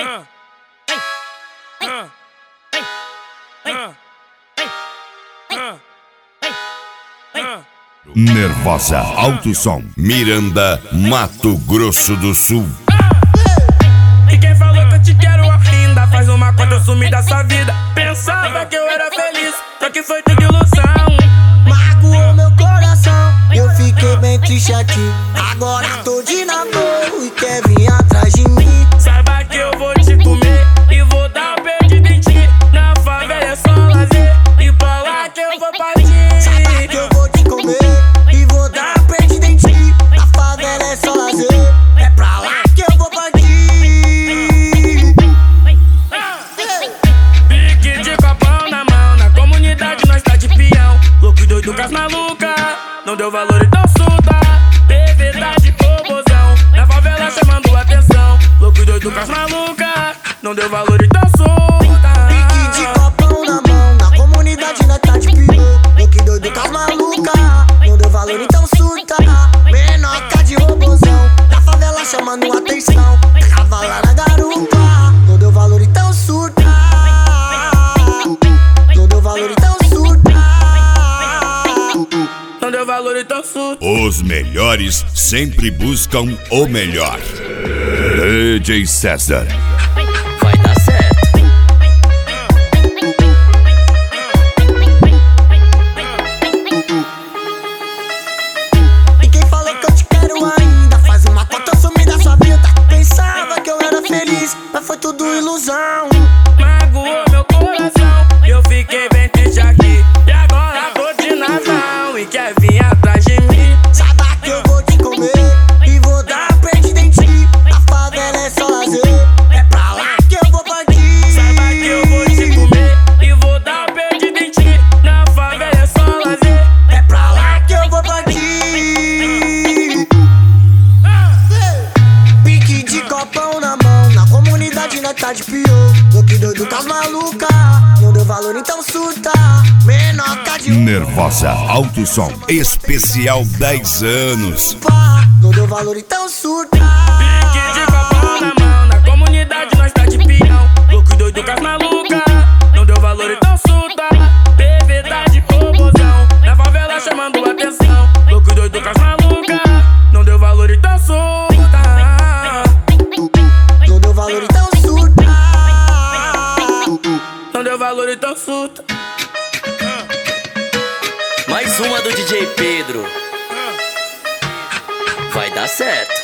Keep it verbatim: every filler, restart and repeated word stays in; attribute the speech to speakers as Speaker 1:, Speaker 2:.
Speaker 1: Nervosa Alto Som, Miranda, Mato Grosso do Sul.
Speaker 2: E quem falou que eu te quero ainda faz uma conta, eu sumi da sua vida. Pensava que eu era feliz, só que foi tudo ilusão.
Speaker 3: Magoou meu coração, eu fiquei bem triste aqui. Agora tô de namoro e quer vir atrás de mim.
Speaker 2: Saiba que eu vou te comer e vou dar um perdido em ti. Na favela é só lazer e pra lá que eu vou partir.
Speaker 3: Saiba que eu vou te comer e vou dar um perdido em ti. Na favela é só lazer, é pra lá que eu vou partir.
Speaker 2: Pique de copão na mão, na comunidade nós tá de peão. Louco e doido com as malucas, não deu valor então surta. De verdade, robozão, na favela chamando atenção. Louco e doido com as malucas, não deu valor então surta.
Speaker 3: Pique de copão na mão, na comunidade nós tá de peão. Louco e doido com as malucas, não deu valor então surta. Menoca de robozão, na favela chamando atenção. Cavala na garupa, não deu valor então surta. Não deu valor então surta.
Speaker 2: Não deu valor então surta.
Speaker 1: Os melhores sempre buscam o melhor. D J César.
Speaker 4: Vai dar certo.
Speaker 3: E quem falou que eu te quero ainda faz uma conta, eu sumi da sua vida. Pensava que eu era feliz, mas foi tudo ilusão.
Speaker 2: Magoou meu coração, eu fiquei bem triste aqui. E agora tô de Natal e quer vir atrás de mim.
Speaker 3: Saiba que eu vou te comer e vou dar um perdido em ti. Na favela é só lazer, é pra lá que eu vou partir.
Speaker 2: Saiba que eu vou te comer e vou dar um perdido em ti. Na favela é só lazer,
Speaker 3: É pra lá que eu vou partir. Pique de copão na mão, na comunidade nós tá de pior. Louco e doido com as malucas, não deu valor então surta. Menoca de
Speaker 1: Nervosa Alto Som, especial dez anos.
Speaker 3: roupa, não deu valor então surta.
Speaker 2: pique de copão na mão, na comunidade nós tá de peão. Louco e doido com as malucas, não deu valor então surta. De verdade, robozão, na favela chamando atenção. Louco e doido com as malucas, não deu valor então surta.
Speaker 3: Não deu valor então surta.
Speaker 2: Não deu valor então surta.
Speaker 4: Mais uma do D J Pedro. Vai dar certo.